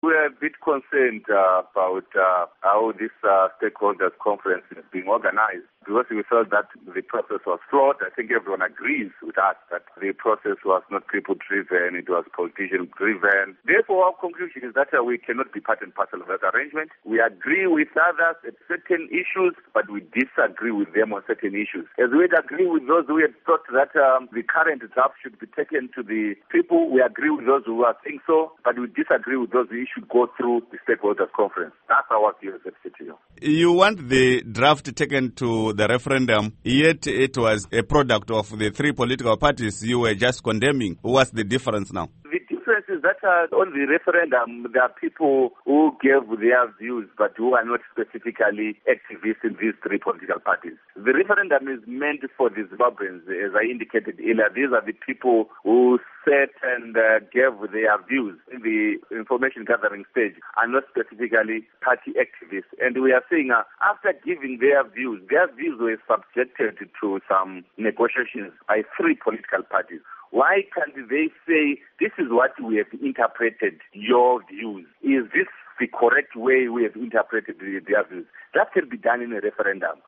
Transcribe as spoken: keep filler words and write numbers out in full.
We are a bit concerned uh, about uh, how this uh, stakeholders conference is being organized, because we felt that the process was flawed. I think everyone agrees with us that the process was not people-driven, it was politician-driven. Therefore, our conclusion is that uh, we cannot be part and parcel of that arrangement. We agree with others at certain issues, but we disagree with them on certain issues. As we agree with those who had thought that um, the current draft should be taken to the people, we agree with those who are saying so, but we disagree with those who should go through the stakeholders conference. That's our view as a C T U. You want the draft taken to the referendum, yet it was a product of the three political parties you were just condemning. What's the difference now? The difference is that uh, on the referendum, there are people who gave their views, but who are not specifically activists in these three political parties. The referendum is meant for the Zimbabweans, as I indicated earlier. These are the people who sat and uh, gave their views in the information gathering stage, are not specifically party activists. And we are saying uh, after giving their views, their views were subjected to some negotiations by three political parties. Why can't they say, this is what we have interpreted your views? Is this the correct way we have interpreted their views? That can be done in a referendum.